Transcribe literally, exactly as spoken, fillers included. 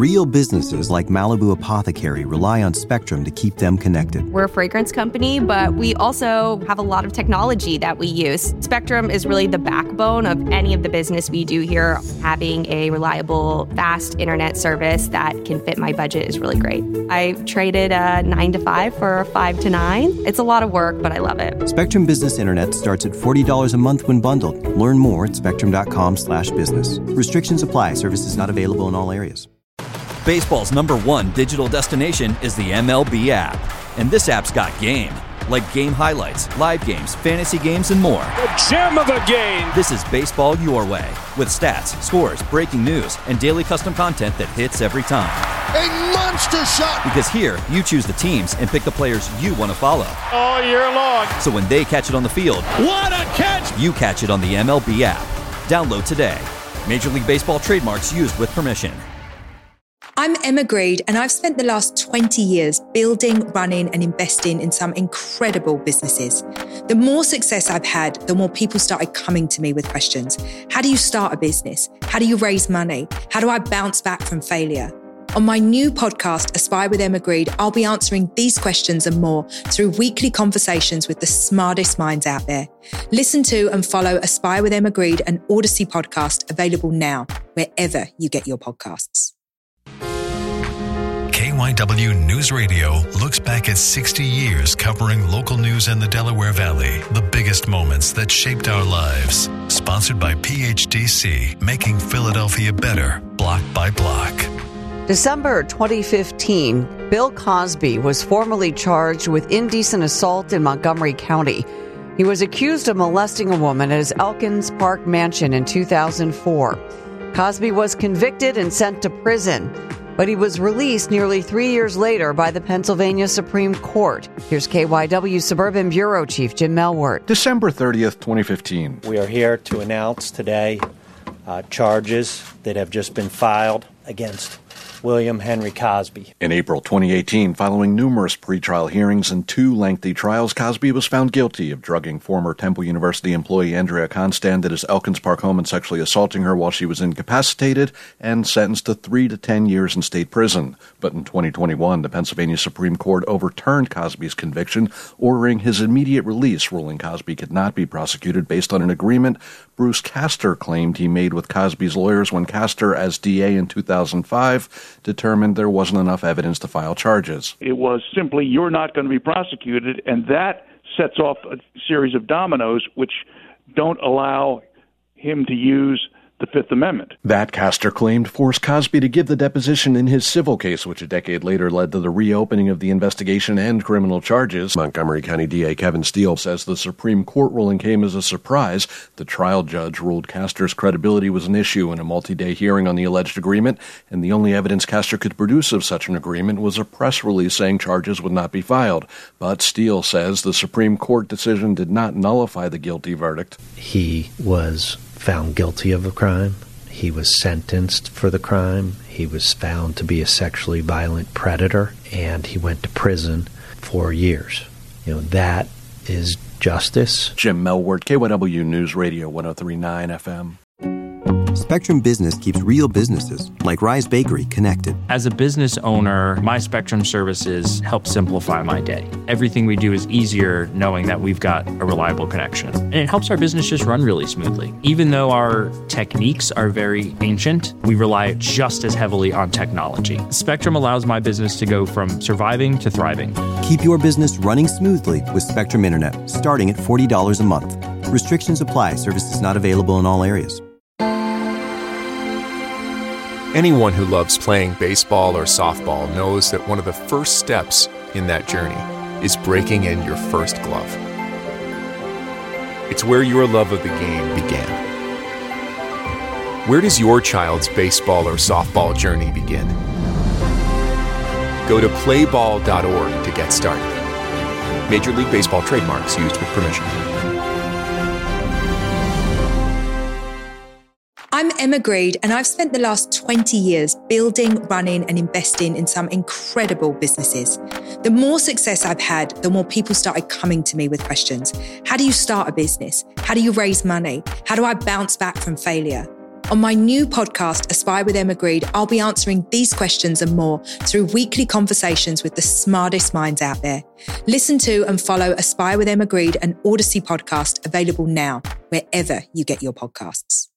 Real businesses like Malibu Apothecary rely on Spectrum to keep them connected. We're a fragrance company, but we also have a lot of technology that we use. Spectrum is really the backbone of any of the business we do here. Having a reliable, fast internet service that can fit my budget is really great. I traded a nine to five for a five to nine. It's a lot of work, but I love it. Spectrum Business Internet starts at forty dollars a month when bundled. Learn more at spectrum.com slash business. Restrictions apply. Services not available in all areas. Baseball's number one digital destination is the M L B app. And this app's got game. Like game highlights, live games, fantasy games, and more. The gem of a game! This is baseball your way. With stats, scores, breaking news, and daily custom content that hits every time. A monster shot! Because here, you choose the teams and pick the players you want to follow. All year long. So when they catch it on the field, what a catch! You catch it on the M L B app. Download today. Major League Baseball trademarks used with permission. I'm Emma Greed, and I've spent the last twenty years building, running, and investing in some incredible businesses. The more success I've had, the more people started coming to me with questions. How do you start a business? How do you raise money? How do I bounce back from failure? On my new podcast, Aspire with Emma Greed, I'll be answering these questions and more through weekly conversations with the smartest minds out there. Listen to and follow Aspire with Emma Greed, an Odyssey podcast, available now, wherever you get your podcasts. K Y W News Radio looks back at sixty years covering local news in the Delaware Valley, the biggest moments that shaped our lives. Sponsored by P H D C, making Philadelphia better, block by block. December twenty fifteen, Bill Cosby was formally charged with indecent assault in Montgomery County. He was accused of molesting a woman at his Elkins Park mansion in two thousand four. Cosby was convicted and sent to prison, but he was released nearly three years later by the Pennsylvania Supreme Court. Here's K Y W Suburban Bureau Chief Jim Melwert. December thirtieth, twenty fifteen. We are here to announce today uh, charges that have just been filed against William Henry Cosby. In April twenty eighteen, following numerous pretrial hearings and two lengthy trials, Cosby was found guilty of drugging former Temple University employee Andrea Constand at his Elkins Park home and sexually assaulting her while she was incapacitated, and sentenced to three to ten years in state prison. But in twenty twenty-one, the Pennsylvania Supreme Court overturned Cosby's conviction, ordering his immediate release, ruling Cosby could not be prosecuted based on an agreement Bruce Castor claimed he made with Cosby's lawyers when Castor, as D A in two thousand five, determined there wasn't enough evidence to file charges. It was simply, you're not going to be prosecuted, and that sets off a series of dominoes which don't allow him to use the Fifth Amendment. That, Castor claimed, forced Cosby to give the deposition in his civil case, which a decade later led to the reopening of the investigation and criminal charges. Montgomery County D A Kevin Steele says the Supreme Court ruling came as a surprise. The trial judge ruled Castor's credibility was an issue in a multi-day hearing on the alleged agreement, and the only evidence Castor could produce of such an agreement was a press release saying charges would not be filed. But Steele says the Supreme Court decision did not nullify the guilty verdict. He was found guilty of a crime. He was sentenced for the crime. He was found to be a sexually violent predator, and he went to prison for years. You know, that is justice. Jim Melwert, K Y W News Radio, one oh three point nine F M. Spectrum Business keeps real businesses, like Rise Bakery, connected. As a business owner, my Spectrum services help simplify my day. Everything we do is easier knowing that we've got a reliable connection. And it helps our business just run really smoothly. Even though our techniques are very ancient, we rely just as heavily on technology. Spectrum allows my business to go from surviving to thriving. Keep your business running smoothly with Spectrum Internet, starting at forty dollars a month. Restrictions apply. Services not available in all areas. Anyone who loves playing baseball or softball knows that one of the first steps in that journey is breaking in your first glove. It's where your love of the game began. Where does your child's baseball or softball journey begin? Go to play ball dot org to get started. Major League Baseball trademarks used with permission. I'm Emma Greed, and I've spent the last twenty years building, running, and investing in some incredible businesses. The more success I've had, the more people started coming to me with questions. How do you start a business? How do you raise money? How do I bounce back from failure? On my new podcast, Aspire with Emma Grede, I'll be answering these questions and more through weekly conversations with the smartest minds out there. Listen to and follow Aspire with Emma Grede, an Odyssey podcast, available now, wherever you get your podcasts.